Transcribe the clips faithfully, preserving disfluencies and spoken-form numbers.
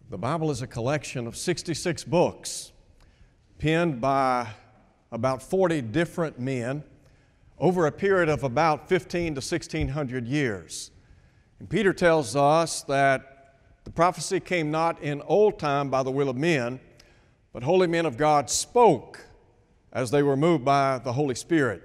The Bible is a collection of sixty-six books penned by about forty different men over a period of about fifteen to sixteen hundred years. And Peter tells us that the prophecy came not in old time by the will of men, but holy men of God spoke as they were moved by the Holy Spirit.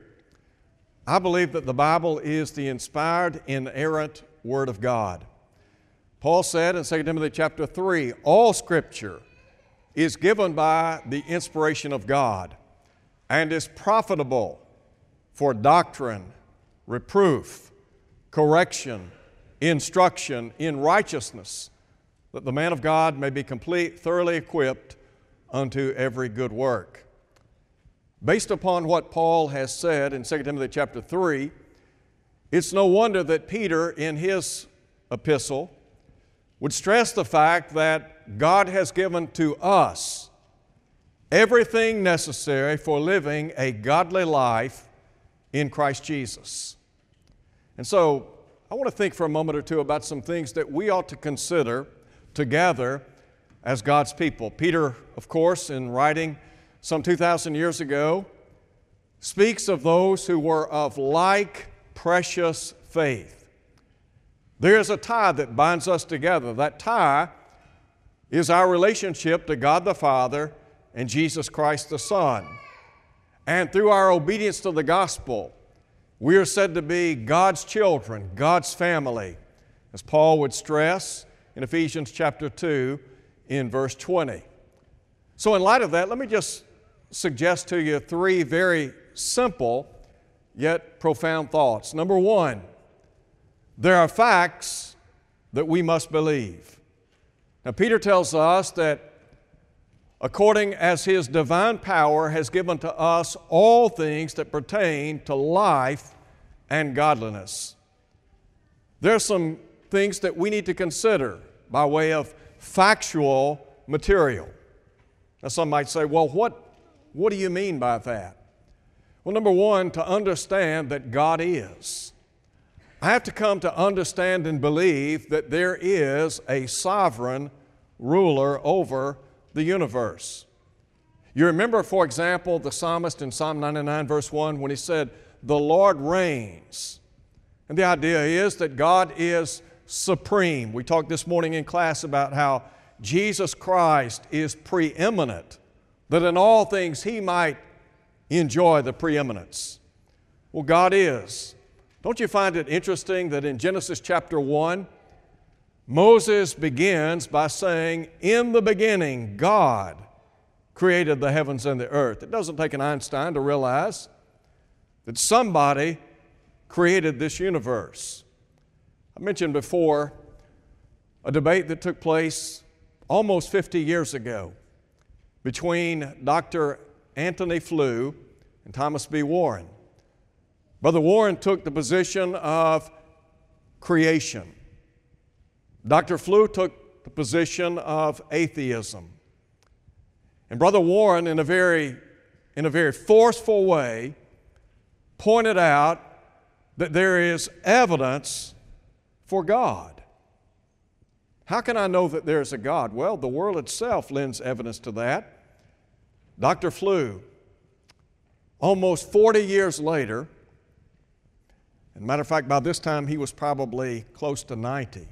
I believe that the Bible is the inspired, inerrant Word of God. Paul said in Second Timothy chapter three, all Scripture is given by the inspiration of God and is profitable for doctrine, reproof, correction, instruction in righteousness, that the man of God may be complete, thoroughly equipped unto every good work. Based upon what Paul has said in Second Timothy chapter three, it's no wonder that Peter in his epistle would stress the fact that God has given to us everything necessary for living a godly life in Christ Jesus. And so I want to think for a moment or two about some things that we ought to consider together as God's people. Peter, of course, in writing some two thousand years ago, speaks of those who were of like precious faith. There is a tie that binds us together. That tie is our relationship to God the Father and Jesus Christ the Son. And through our obedience to the gospel, we are said to be God's children, God's family, as Paul would stress in Ephesians chapter two in verse twenty. So in light of that, let me just suggest to you three very simple yet profound thoughts. Number one, there are facts that we must believe. Now, Peter tells us that according as His divine power has given to us all things that pertain to life and godliness. There are some things that we need to consider by way of factual material. Now, some might say, well, what, what do you mean by that? Well, number one, to understand that God is. I have to come to understand and believe that there is a sovereign ruler over the universe. You remember, for example, the psalmist in Psalm ninety-nine, verse one, when he said, "The Lord reigns." And the idea is that God is supreme. We talked this morning in class about how Jesus Christ is preeminent, that in all things He might enjoy the preeminence. Well, God is. Don't you find it interesting that in Genesis chapter one, Moses begins by saying, "In the beginning, God created the heavens and the earth." It doesn't take an Einstein to realize that somebody created this universe. I mentioned before a debate that took place almost fifty years ago between Doctor Antony Flew and Thomas B. Warren. Brother Warren took the position of creation. Doctor Flew took the position of atheism. And Brother Warren, in a very, in a very forceful way, pointed out that there is evidence for God. How can I know that there is a God? Well, the world itself lends evidence to that. Doctor Flew, almost forty years later, as a matter of fact, by this time he was probably close to ninety,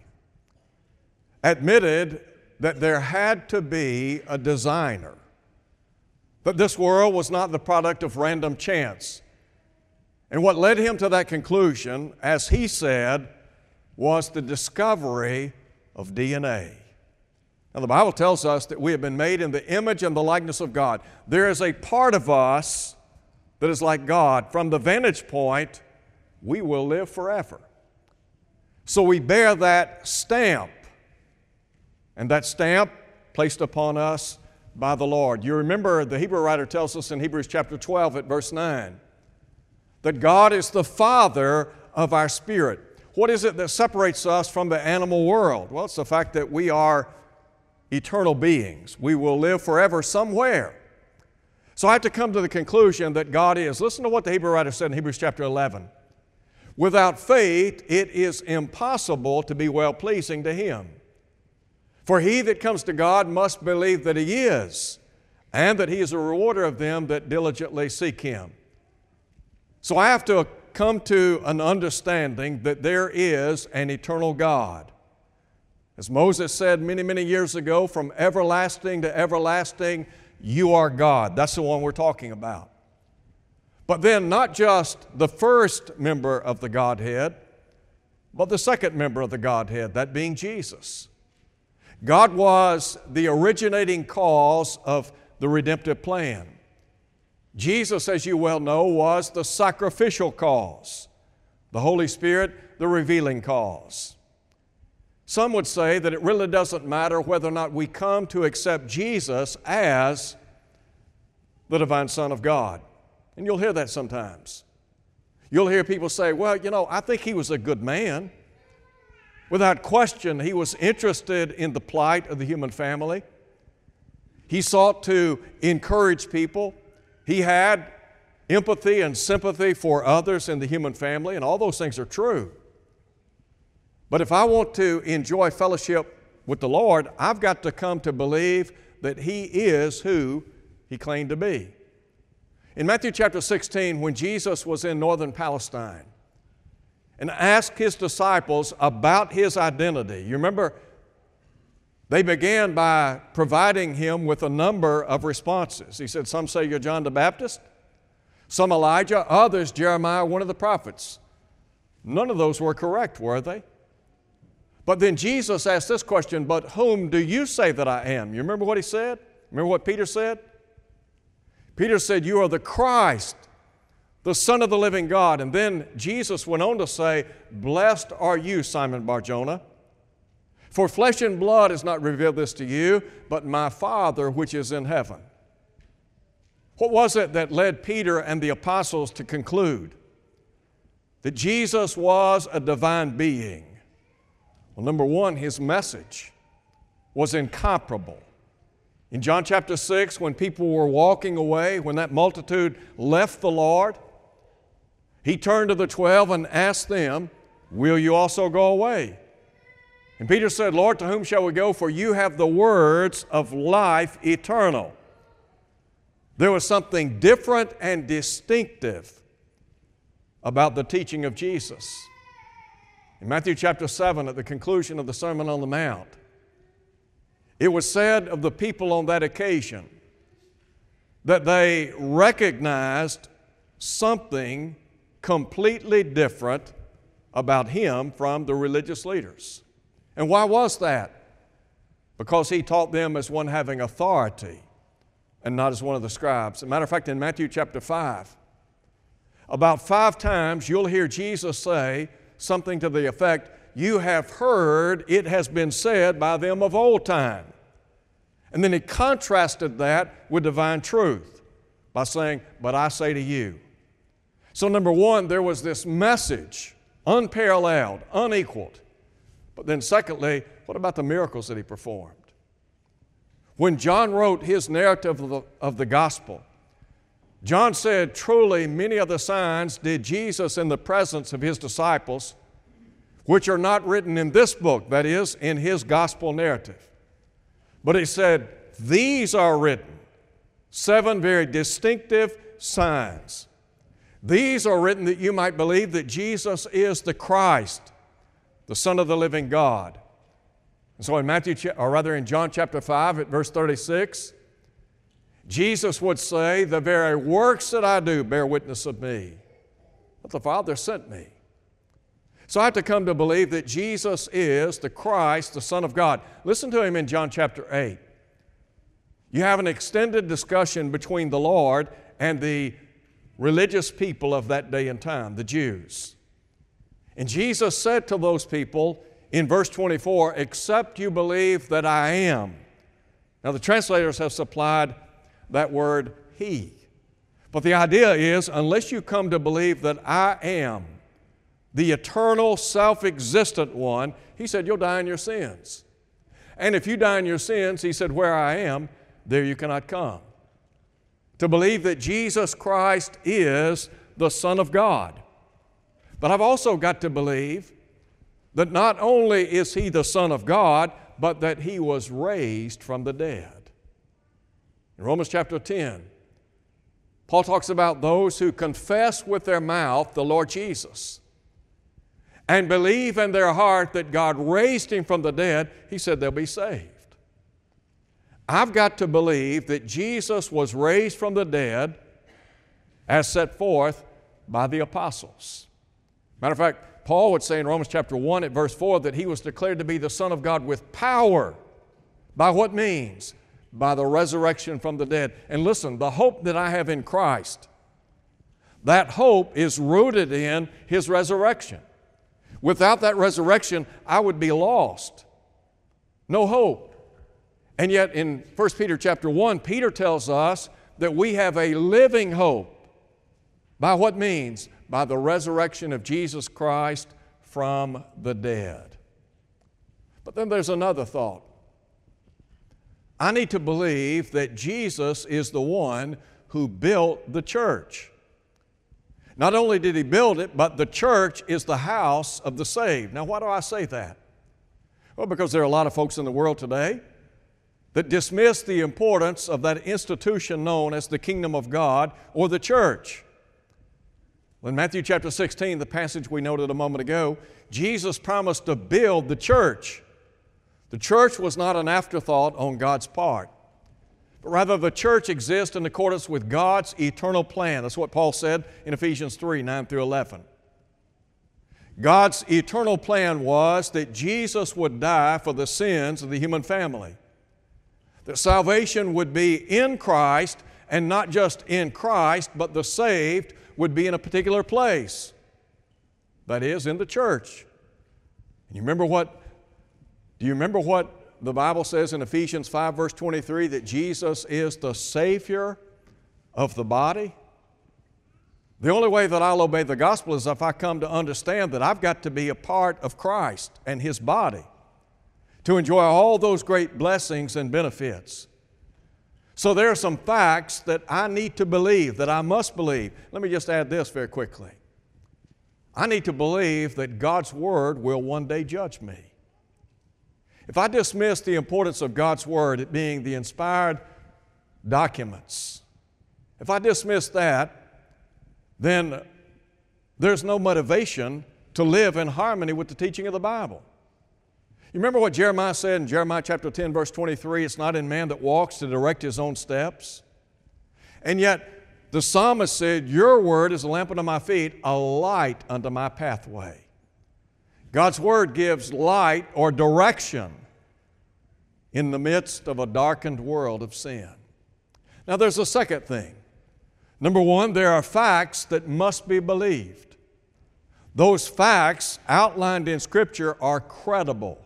admitted that there had to be a designer, that this world was not the product of random chance. And what led him to that conclusion, as he said, was the discovery of D N A. Now, the Bible tells us that we have been made in the image and the likeness of God. There is a part of us that is like God. From the vantage point, we will live forever. So we bear that stamp, and that stamp placed upon us by the Lord. You remember the Hebrew writer tells us in Hebrews chapter twelve at verse nine that God is the Father of our spirit. What is it that separates us from the animal world? Well, it's the fact that we are eternal beings. We will live forever somewhere. So I have to come to the conclusion that God is. Listen to what the Hebrew writer said in Hebrews chapter eleven. Without faith, it is impossible to be well-pleasing to Him. For he that comes to God must believe that He is, and that He is a rewarder of them that diligently seek Him. So I have to come to an understanding that there is an eternal God. As Moses said many, many years ago, from everlasting to everlasting, you are God. That's the one we're talking about. But then not just the first member of the Godhead, but the second member of the Godhead, that being Jesus. God was the originating cause of the redemptive plan. Jesus, as you well know, was the sacrificial cause. The Holy Spirit, the revealing cause. Some would say that it really doesn't matter whether or not we come to accept Jesus as the divine Son of God. And you'll hear that sometimes. You'll hear people say, well, you know, I think He was a good man. Without question, He was interested in the plight of the human family. He sought to encourage people. He had empathy and sympathy for others in the human family, and all those things are true. But if I want to enjoy fellowship with the Lord, I've got to come to believe that He is who He claimed to be. In Matthew chapter sixteen, when Jesus was in northern Palestine and asked His disciples about His identity, you remember they began by providing Him with a number of responses. He said, some say you're John the Baptist, some Elijah, others Jeremiah, one of the prophets. None of those were correct, were they? But then Jesus asked this question, but whom do you say that I am? You remember what He said? Remember what Peter said? Peter said, you are the Christ, the Son of the living God. And then Jesus went on to say, blessed are you, Simon Bar-Jonah, for flesh and blood has not revealed this to you, but my Father which is in heaven. What was it that led Peter and the apostles to conclude that Jesus was a divine being? Well, number one, His message was incomparable. In John chapter six, when people were walking away, when that multitude left the Lord, He turned to the twelve and asked them, will you also go away? And Peter said, Lord, to whom shall we go? For you have the words of life eternal. There was something different and distinctive about the teaching of Jesus. In Matthew chapter seven, at the conclusion of the Sermon on the Mount, it was said of the people on that occasion that they recognized something completely different about Him from the religious leaders. And why was that? Because He taught them as one having authority and not as one of the scribes. As a matter of fact, in Matthew chapter five, about five times you'll hear Jesus say something to the effect, you have heard it has been said by them of old time. And then He contrasted that with divine truth by saying, but I say to you. So number one, there was this message, unparalleled, unequaled. But then secondly, what about the miracles that He performed? When John wrote his narrative of the, of the gospel, John said, truly many of the signs did Jesus in the presence of His disciples, which are not written in this book, that is, in his gospel narrative. But he said, these are written, seven very distinctive signs. These are written that you might believe that Jesus is the Christ, the Son of the living God. And so in Matthew, or rather in John chapter five at verse thirty-six, Jesus would say, the very works that I do bear witness of me, that the Father sent me. So I have to come to believe that Jesus is the Christ, the Son of God. Listen to Him in John chapter eight. You have an extended discussion between the Lord and the religious people of that day and time, the Jews. And Jesus said to those people in verse twenty-four, except you believe that I am. Now the translators have supplied that word He. But the idea is, unless you come to believe that I am the eternal, self-existent one, He said, you'll die in your sins. And if you die in your sins, He said, where I am, there you cannot come. To believe that Jesus Christ is the Son of God. But I've also got to believe that not only is He the Son of God, but that He was raised from the dead. In Romans chapter ten, Paul talks about those who confess with their mouth the Lord Jesus and believe in their heart that God raised Him from the dead. He said they'll be saved. I've got to believe that Jesus was raised from the dead as set forth by the apostles. Matter of fact, Paul would say in Romans chapter one at verse four that He was declared to be the Son of God with power. By what means? By the resurrection from the dead. And listen, the hope that I have in Christ, that hope is rooted in His resurrection. Without that resurrection, I would be lost. No hope. And yet in First Peter chapter one, Peter tells us that we have a living hope. By what means? By the resurrection of Jesus Christ from the dead. But then there's another thought. I need to believe that Jesus is the one who built the church. Not only did He build it, but the church is the house of the saved. Now, why do I say that? Well, because there are a lot of folks in the world today that dismiss the importance of that institution known as the kingdom of God or the church. In Matthew chapter sixteen, the passage we noted a moment ago, Jesus promised to build the church. The church was not an afterthought on God's part, but rather the church exists in accordance with God's eternal plan. That's what Paul said in Ephesians three, nine through eleven. God's eternal plan was that Jesus would die for the sins of the human family. That salvation would be in Christ, and not just in Christ, but the saved would be in a particular place. That is, in the church. And you remember what, do you remember what the Bible says in Ephesians five, verse twenty-three, that Jesus is the Savior of the body? The only way that I'll obey the gospel is if I come to understand that I've got to be a part of Christ and His body to enjoy all those great blessings and benefits. So there are some facts that I need to believe, that I must believe. Let me just add this very quickly. I need to believe that God's Word will one day judge me. If I dismiss the importance of God's Word, it being the inspired documents, if I dismiss that, then there's no motivation to live in harmony with the teaching of the Bible. You remember what Jeremiah said in Jeremiah chapter ten, verse twenty-three, it's not in man that walks to direct his own steps. And yet the psalmist said, your word is a lamp unto my feet, a light unto my pathway. God's Word gives light or direction in the midst of a darkened world of sin. Now there's a second thing. Number one, there are facts that must be believed. Those facts outlined in Scripture are credible.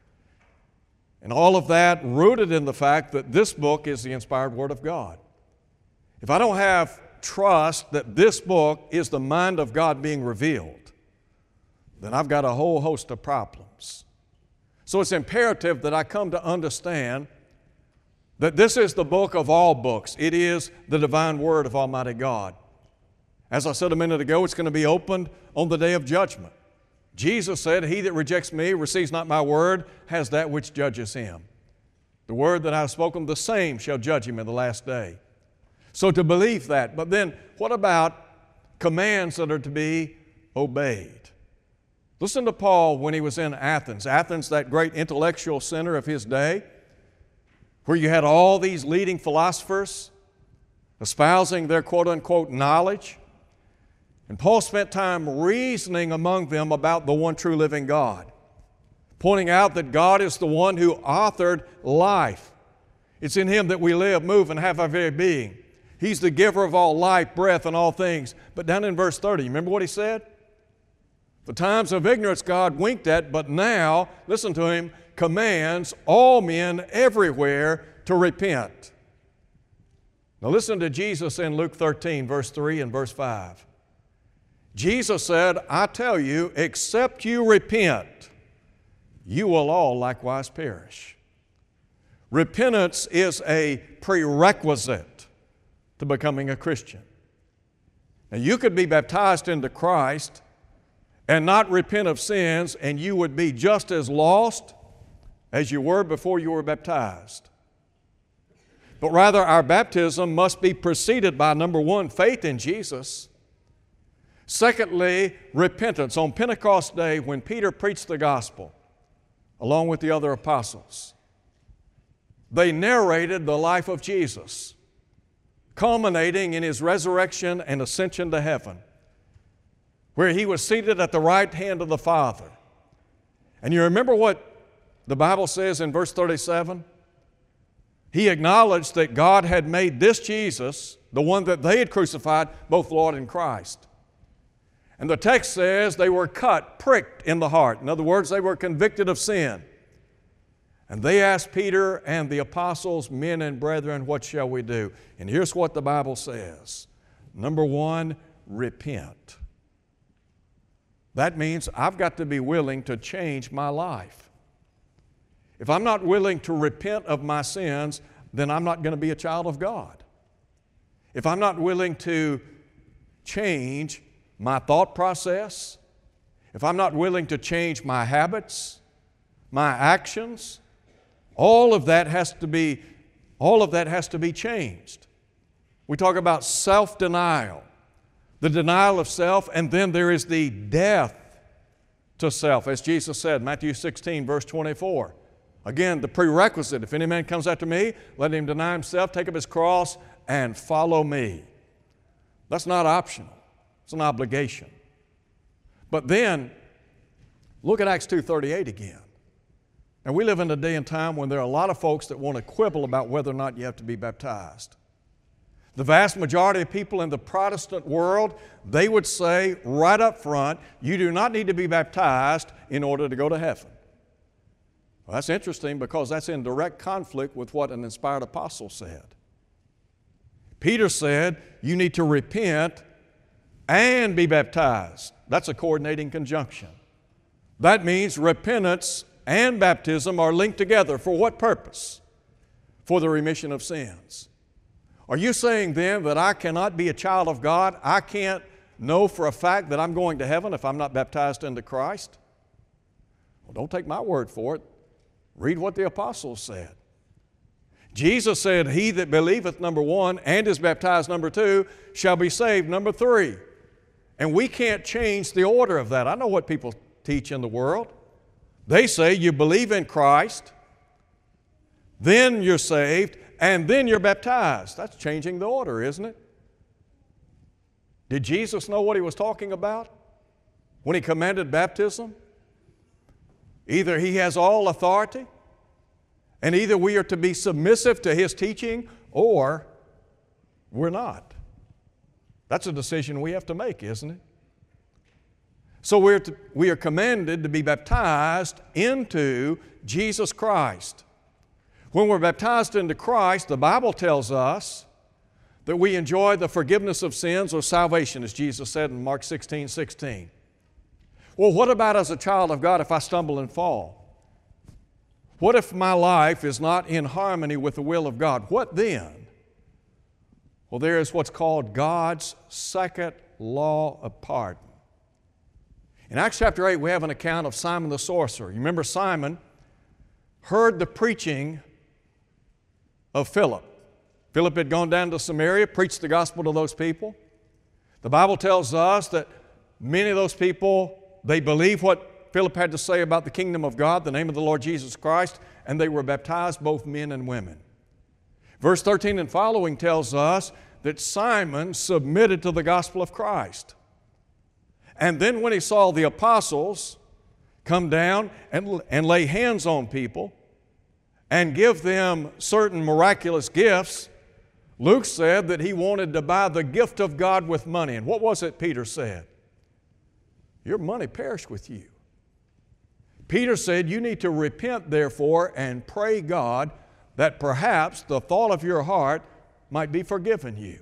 And all of that rooted in the fact that this book is the inspired Word of God. If I don't have trust that this book is the mind of God being revealed, then I've got a whole host of problems. So it's imperative that I come to understand that this is the book of all books. It is the divine Word of Almighty God. As I said a minute ago, it's going to be opened on the day of judgment. Jesus said, he that rejects me, receives not my word, has that which judges him. The word that I have spoken, the same shall judge him in the last day. So to believe that, but then what about commands that are to be obeyed? Listen to Paul when he was in Athens. Athens, that great intellectual center of his day, where you had all these leading philosophers espousing their quote-unquote knowledge. And Paul spent time reasoning among them about the one true living God, pointing out that God is the one who authored life. It's in Him that we live, move, and have our very being. He's the giver of all life, breath, and all things. But down in verse thirty, you remember what he said? The times of ignorance God winked at, but now, listen to him, commands all men everywhere to repent. Now listen to Jesus in Luke thirteen, verse three and verse five. Jesus said, I tell you, except you repent, you will all likewise perish. Repentance is a prerequisite to becoming a Christian. Now you could be baptized into Christ and not repent of sins, and you would be just as lost as you were before you were baptized. But rather, our baptism must be preceded by, number one, faith in Jesus. Secondly, repentance. On Pentecost Day, when Peter preached the gospel, along with the other apostles, they narrated the life of Jesus, culminating in His resurrection and ascension to heaven, where He was seated at the right hand of the Father. And you remember what the Bible says in verse thirty-seven? He acknowledged that God had made this Jesus, the one that they had crucified, both Lord and Christ. And the text says they were cut, pricked in the heart. In other words, they were convicted of sin. And they asked Peter and the apostles, men and brethren, what shall we do? And here's what the Bible says. Number one, repent. That means I've got to be willing to change my life. If I'm not willing to repent of my sins, then I'm not going to be a child of God. If I'm not willing to change my thought process, if I'm not willing to change my habits, my actions, all of that has to be, all of that has to be changed. We talk about self-denial, the denial of self, and then there is the death to self, as Jesus said, Matthew sixteen, verse twenty-four. Again, the prerequisite, if any man comes after me, let him deny himself, take up his cross, and follow me. That's not optional. It's an obligation. But then, look at Acts two thirty-eight again. And we live in a day and time when there are a lot of folks that want to quibble about whether or not you have to be baptized. The vast majority of people in the Protestant world, they would say right up front, you do not need to be baptized in order to go to heaven. Well, that's interesting because that's in direct conflict with what an inspired apostle said. Peter said, you need to repent and be baptized. That's a coordinating conjunction. That means repentance and baptism are linked together. For what purpose? For the remission of sins. Are you saying then that I cannot be a child of God? I can't know for a fact that I'm going to heaven if I'm not baptized into Christ? Well, don't take my word for it. Read what the apostles said. Jesus said, he that believeth, number one, and is baptized, number two, shall be saved, number three. And we can't change the order of that. I know what people teach in the world. They say you believe in Christ, then you're saved, and then you're baptized. That's changing the order, isn't it? Did Jesus know what He was talking about when He commanded baptism? Either He has all authority, and either we are to be submissive to His teaching, or we're not. That's a decision we have to make, isn't it? So we're to, we are commanded to be baptized into Jesus Christ. When we're baptized into Christ, the Bible tells us that we enjoy the forgiveness of sins or salvation, as Jesus said in Mark sixteen sixteen. Well, what about as a child of God if I stumble and fall? What if my life is not in harmony with the will of God? What then? Well, there is what's called God's second law of pardon. In Acts chapter eight, we have an account of Simon the sorcerer. You remember Simon heard the preaching of Philip. Philip had gone down to Samaria, preached the gospel to those people. The Bible tells us that many of those people, they believed what Philip had to say about the kingdom of God, the name of the Lord Jesus Christ, and they were baptized, both men and women. Verse thirteen and following tells us that Simon submitted to the gospel of Christ. And then when he saw the apostles come down and, and lay hands on people and give them certain miraculous gifts, Luke said that he wanted to buy the gift of God with money. And what was it Peter said? Your money perish with you. Peter said, you need to repent, therefore, and pray God that perhaps the thought of your heart might be forgiven you.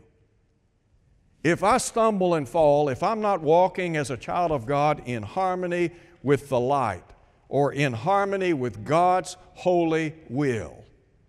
If I stumble and fall, if I'm not walking as a child of God in harmony with the light or in harmony with God's holy will,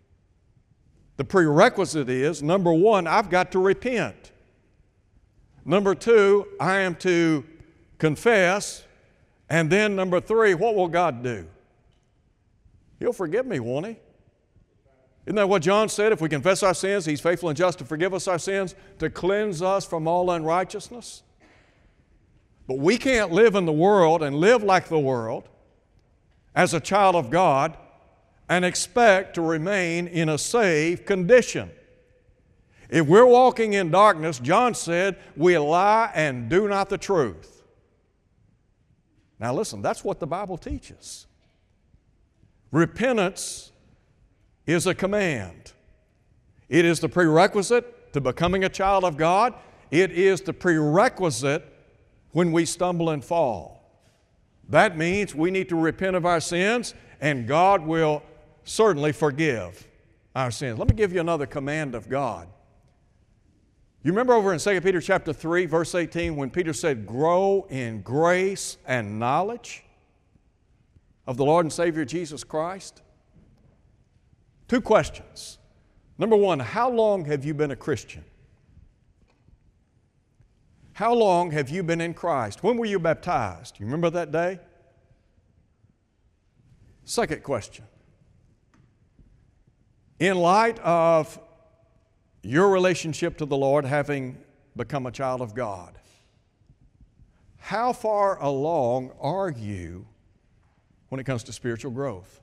the prerequisite is, number one, I've got to repent. Number two, I am to confess. And then number three, what will God do? He'll forgive me, won't He? Isn't that what John said? If we confess our sins, He's faithful and just to forgive us our sins, to cleanse us from all unrighteousness. But we can't live in the world and live like the world as a child of God and expect to remain in a saved condition. If we're walking in darkness, John said, we lie and do not the truth. Now listen, that's what the Bible teaches. Repentance is a command. It is the prerequisite to becoming a child of God. It is the prerequisite when we stumble and fall. That means we need to repent of our sins, and God will certainly forgive our sins. Let me give you another command of God. You remember over in Second Peter chapter three, verse eighteen, when Peter said, grow in grace and knowledge of the Lord and Savior Jesus Christ? Two questions. Number one, how long have you been a Christian? How long have you been in Christ? When were you baptized? You remember that day? Second question. In light of your relationship to the Lord, having become a child of God, how far along are you when it comes to spiritual growth?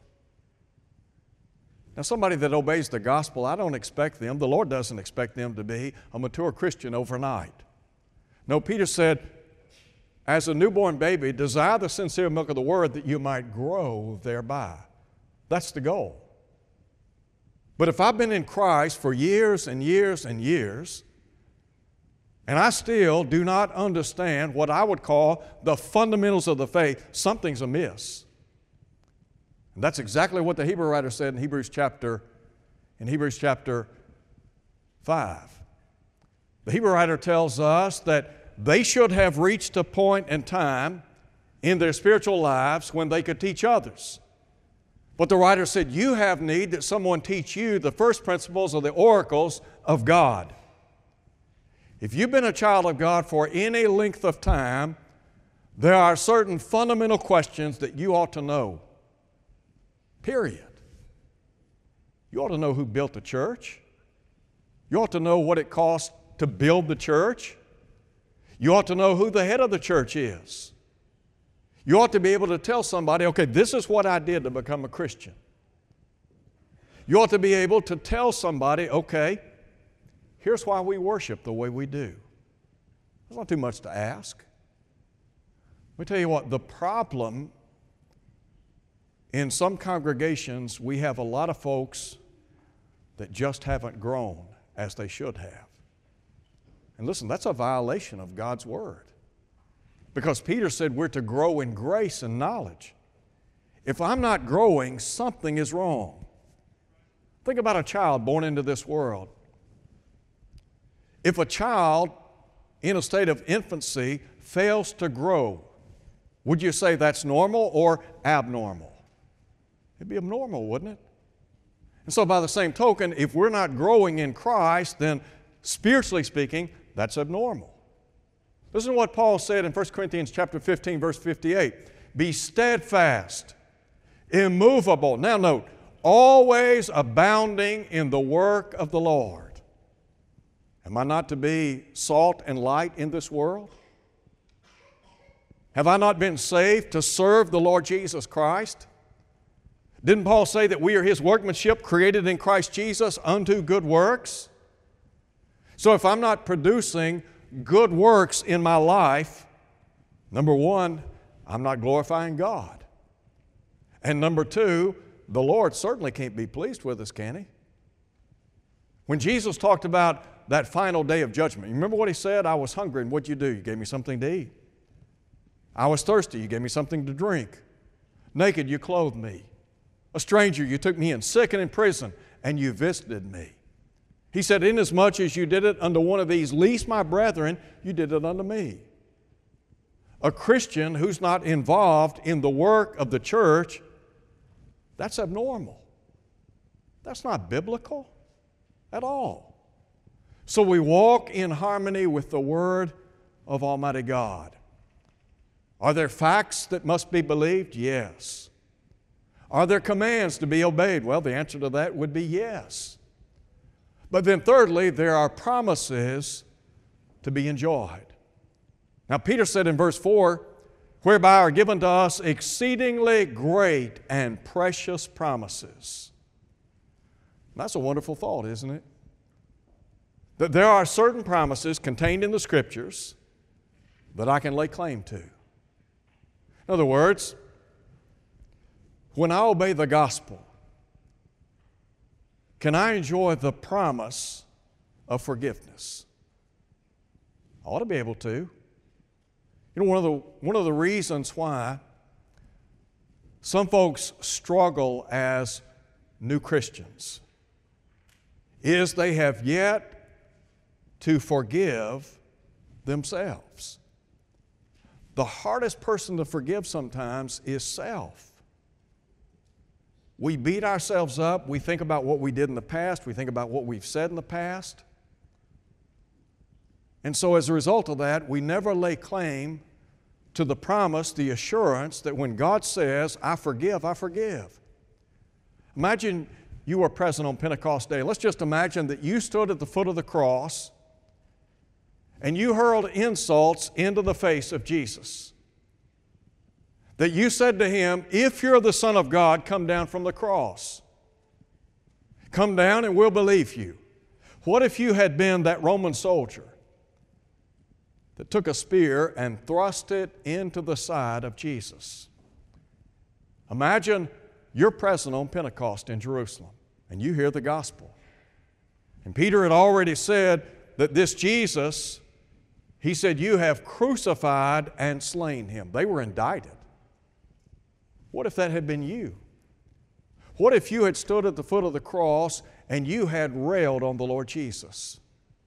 Now, somebody that obeys the gospel, I don't expect them, the Lord doesn't expect them to be a mature Christian overnight. No, Peter said, as a newborn baby, desire the sincere milk of the Word that you might grow thereby. That's the goal. But if I've been in Christ for years and years and years, and I still do not understand what I would call the fundamentals of the faith, something's amiss. And that's exactly what the Hebrew writer said in Hebrews chapter, in Hebrews chapter five. The Hebrew writer tells us that they should have reached a point in time in their spiritual lives when they could teach others. But the writer said, you have need that someone teach you the first principles of the oracles of God. If you've been a child of God for any length of time, there are certain fundamental questions that you ought to know. Period. You ought to know who built the church. You ought to know what it cost to build the church. You ought to know who the head of the church is. You ought to be able to tell somebody, okay, this is what I did to become a Christian. You ought to be able to tell somebody, okay, here's why we worship the way we do. There's not too much to ask. Let me tell you what, the problem in some congregations, we have a lot of folks that just haven't grown as they should have. And listen, that's a violation of God's Word. Because Peter said we're to grow in grace and knowledge. If I'm not growing, something is wrong. Think about a child born into this world. If a child in a state of infancy fails to grow, would you say that's normal or abnormal? It'd be abnormal, wouldn't it? And so by the same token, if we're not growing in Christ, then spiritually speaking, that's abnormal. Listen to what Paul said in First Corinthians chapter fifteen, verse fifty-eight. Be steadfast, immovable. Now note, always abounding in the work of the Lord. Am I not to be salt and light in this world? Have I not been saved to serve the Lord Jesus Christ? Didn't Paul say that we are His workmanship created in Christ Jesus unto good works? So if I'm not producing good works in my life, number one, I'm not glorifying God. And number two, the Lord certainly can't be pleased with us, can He? When Jesus talked about that final day of judgment, you remember what He said? I was hungry, and what'd you do? You gave me something to eat. I was thirsty, you gave me something to drink. Naked, you clothed me. A stranger, you took me in. Sick and in prison, and you visited me. He said, inasmuch as you did it unto one of these least my brethren, you did it unto me. A Christian who's not involved in the work of the church, that's abnormal. That's not biblical at all. So we walk in harmony with the Word of Almighty God. Are there facts that must be believed? Yes. Are there commands to be obeyed? Well, the answer to that would be yes. But then thirdly, there are promises to be enjoyed. Now, Peter said in verse four, whereby are given to us exceedingly great and precious promises. That's a wonderful thought, isn't it? That there are certain promises contained in the Scriptures that I can lay claim to. In other words, when I obey the gospel, can I enjoy the promise of forgiveness? I ought to be able to. You know, one of the, one of the reasons why some folks struggle as new Christians is they have yet to forgive themselves. The hardest person to forgive sometimes is self. We beat ourselves up. We think about what we did in the past. We think about what we've said in the past. And so as a result of that, we never lay claim to the promise, the assurance that when God says, I forgive, I forgive. Imagine you were present on Pentecost Day. Let's just imagine that you stood at the foot of the cross and you hurled insults into the face of Jesus. That you said to Him, if you're the Son of God, come down from the cross. Come down and we'll believe you. What if you had been that Roman soldier that took a spear and thrust it into the side of Jesus? Imagine you're present on Pentecost in Jerusalem and you hear the gospel. And Peter had already said that this Jesus, he said, you have crucified and slain Him. They were indicted. What if that had been you? What if you had stood at the foot of the cross and you had railed on the Lord Jesus?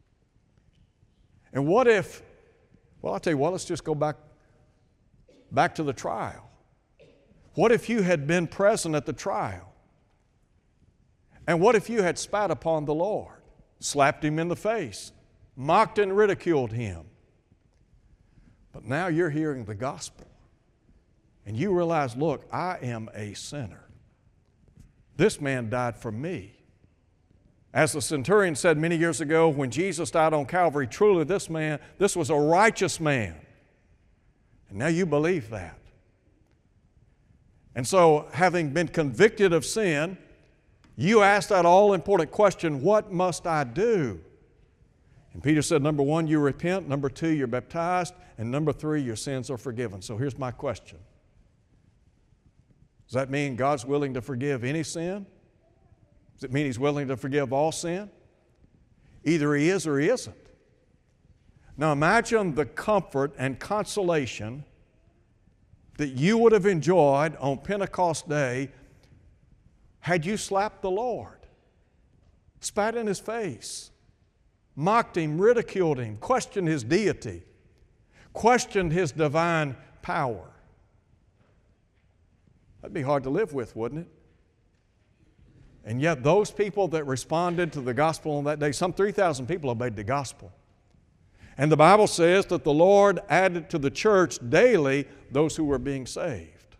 And what if, well, I'll tell you what, let's just go back, back to the trial. What if you had been present at the trial? And what if you had spat upon the Lord, slapped Him in the face, mocked and ridiculed Him? But now you're hearing the gospel. And you realize, look, I am a sinner. This man died for me. As the centurion said many years ago, when Jesus died on Calvary, truly this man, this was a righteous man. And now you believe that. And so, having been convicted of sin, you ask that all-important question, what must I do? And Peter said, number one, you repent. Number two, you're baptized. And number three, your sins are forgiven. So here's my question. Does that mean God's willing to forgive any sin? Does it mean He's willing to forgive all sin? Either He is or He isn't. Now imagine the comfort and consolation that you would have enjoyed on Pentecost Day had you slapped the Lord, spat in His face, mocked Him, ridiculed Him, questioned His deity, questioned His divine power. That'd be hard to live with, wouldn't it? And yet those people that responded to the gospel on that day, some three thousand people obeyed the gospel. And the Bible says that the Lord added to the church daily those who were being saved.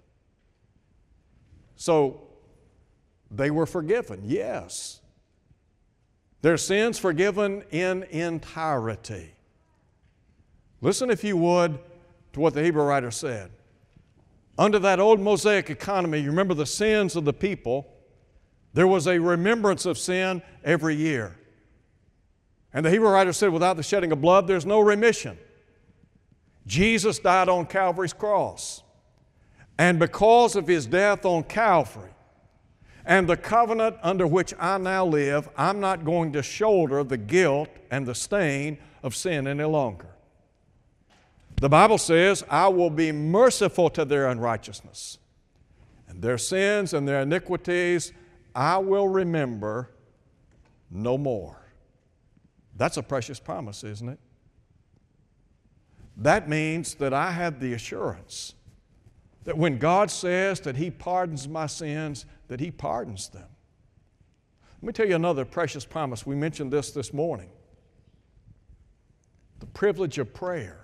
So they were forgiven, yes. Their sins forgiven in entirety. Listen, if you would, to what the Hebrew writer said. Under that old Mosaic economy, you remember the sins of the people, there was a remembrance of sin every year. And the Hebrew writer said, without the shedding of blood, there's no remission. Jesus died on Calvary's cross. And because of His death on Calvary and the covenant under which I now live, I'm not going to shoulder the guilt and the stain of sin any longer. The Bible says, I will be merciful to their unrighteousness, and their sins and their iniquities I will remember no more. That's a precious promise, isn't it? That means that I have the assurance that when God says that He pardons my sins, that He pardons them. Let me tell you another precious promise. We mentioned this this morning. The privilege of prayer.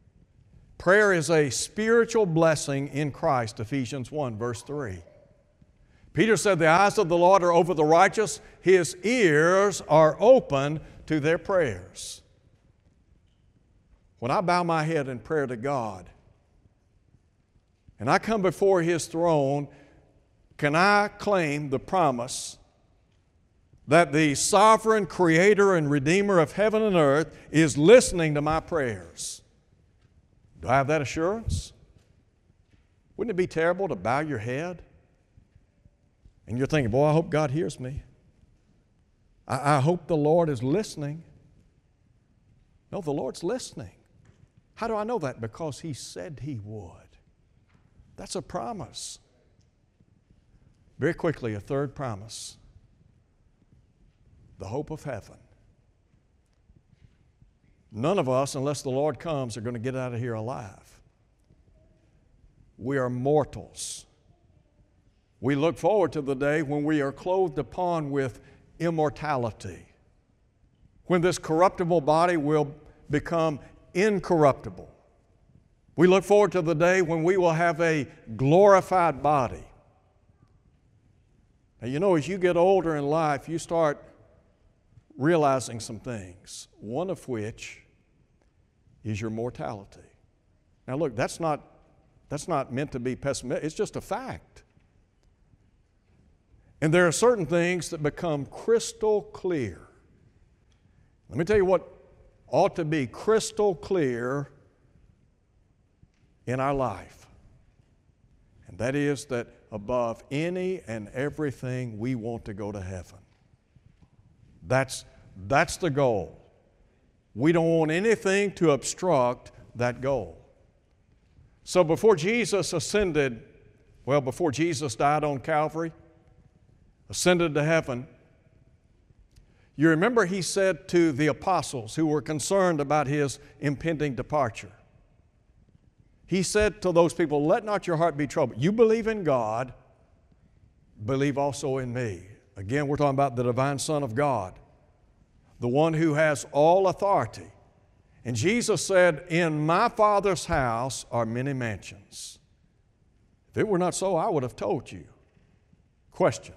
Prayer is a spiritual blessing in Christ, Ephesians one, verse three. Peter said, the eyes of the Lord are over the righteous. His ears are open to their prayers. When I bow my head in prayer to God and I come before His throne, can I claim the promise that the sovereign creator and redeemer of heaven and earth is listening to my prayers? Do I have that assurance? Wouldn't it be terrible to bow your head and you're thinking, boy, I hope God hears me. I, I hope the Lord is listening. No, the Lord's listening. How do I know that? Because He said He would. That's a promise. Very quickly, a third promise. The hope of heaven. None of us, unless the Lord comes, are going to get out of here alive. We are mortals. We look forward to the day when we are clothed upon with immortality, when this corruptible body will become incorruptible. We look forward to the day when we will have a glorified body. Now, you know, as you get older in life, you start realizing some things, one of which is your mortality. Now, look, that's not, that's not meant to be pessimistic. It's just a fact. And there are certain things that become crystal clear. Let me tell you what ought to be crystal clear in our life. And that is that above any and everything, we want to go to heaven. That's, that's the goal. We don't want anything to obstruct that goal. So before Jesus ascended, well, before Jesus died on Calvary, ascended to heaven, you remember He said to the apostles who were concerned about His impending departure, He said to those people, let not your heart be troubled. You believe in God, believe also in me. Again, we're talking about the divine Son of God, the one who has all authority. And Jesus said, in my Father's house are many mansions. If it were not so, I would have told you. Question.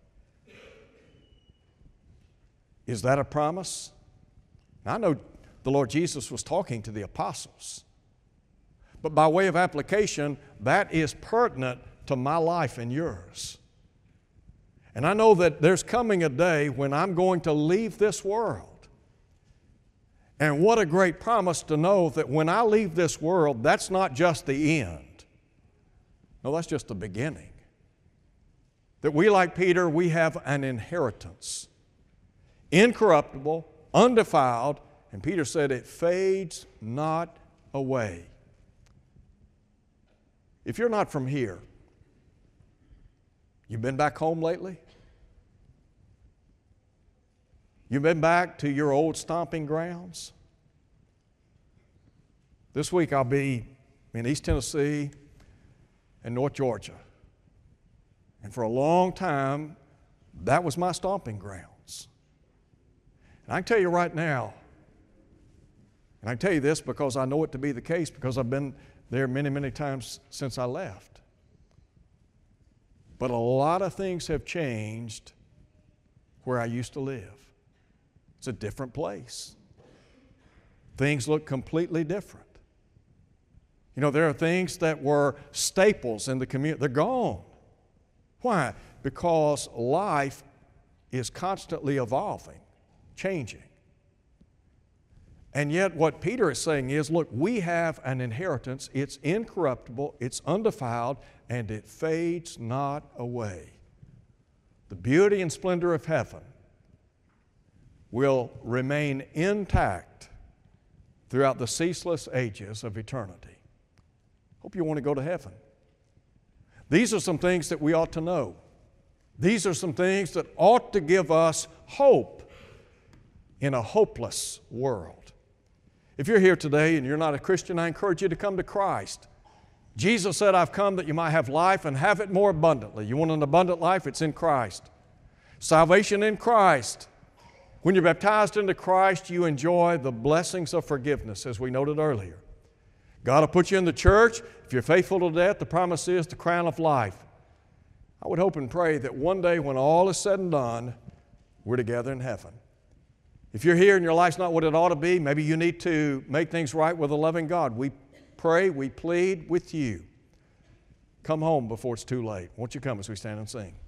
Is that a promise? Now, I know the Lord Jesus was talking to the apostles. But by way of application, that is pertinent to my life and yours. And I know that there's coming a day when I'm going to leave this world. And what a great promise to know that when I leave this world, that's not just the end. No, that's just the beginning. That we, like Peter, we have an inheritance. Incorruptible, undefiled, and Peter said it fades not away. If you're not from here, you've been back home lately? You've been back to your old stomping grounds? This week I'll be in East Tennessee and North Georgia. And for a long time, that was my stomping grounds. And I can tell you right now, and I can tell you this because I know it to be the case because I've been there many, many times since I left. But a lot of things have changed where I used to live. It's a different place. Things look completely different. You know, there are things that were staples in the community. They're gone. Why? Because life is constantly evolving, changing. And yet what Peter is saying is, look, we have an inheritance. It's incorruptible, it's undefiled, and it fades not away. The beauty and splendor of heaven will remain intact throughout the ceaseless ages of eternity. Hope you want to go to heaven. These are some things that we ought to know. These are some things that ought to give us hope in a hopeless world. If you're here today and you're not a Christian, I encourage you to come to Christ. Jesus said, I've come that you might have life and have it more abundantly. You want an abundant life? It's in Christ. Salvation in Christ. When you're baptized into Christ, you enjoy the blessings of forgiveness, as we noted earlier. God will put you in the church. If you're faithful to death, the promise is the crown of life. I would hope and pray that one day when all is said and done, we're together in heaven. If you're here and your life's not what it ought to be, maybe you need to make things right with a loving God. We pray, we plead with you. Come home before it's too late. Won't you come as we stand and sing?